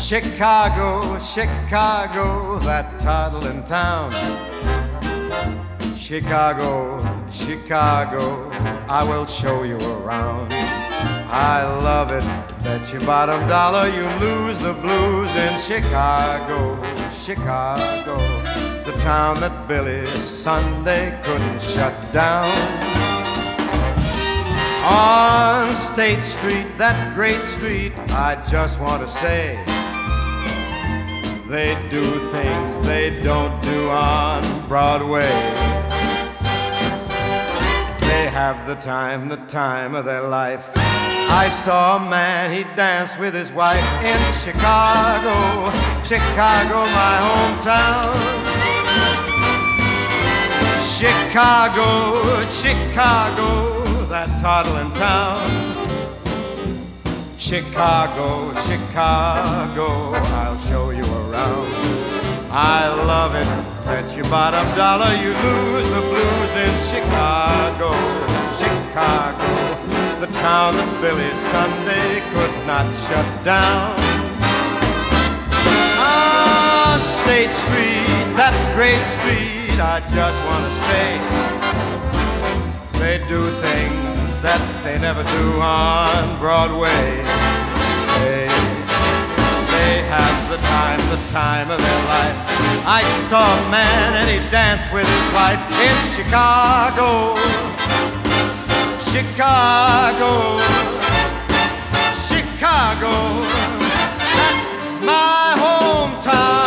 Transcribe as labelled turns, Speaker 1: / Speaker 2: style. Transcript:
Speaker 1: Chicago, Chicago, that toddling town. Chicago, Chicago, I will show you around. I love it, bet your bottom dollar you lose the blues in Chicago, Chicago, the town that Billy Sunday couldn't shut down. On State Street, that great street, I just want to say, they do things they don't do on Broadway. They have the time of their life. I saw a man, he danced with his wife in Chicago, Chicago, my hometown. Chicago, Chicago, that toddling town. Chicago, Chicago, I'll show you around. I love it, bet your bottom dollar you lose the blues in Chicago, Chicago, the town that Billy Sunday could not shut down. On State Street, that great street, I just want to say, they do things that they never do on Broadway. Say they have the time of their life. I saw a man and he danced with his wife in Chicago, Chicago, Chicago, that's my hometown.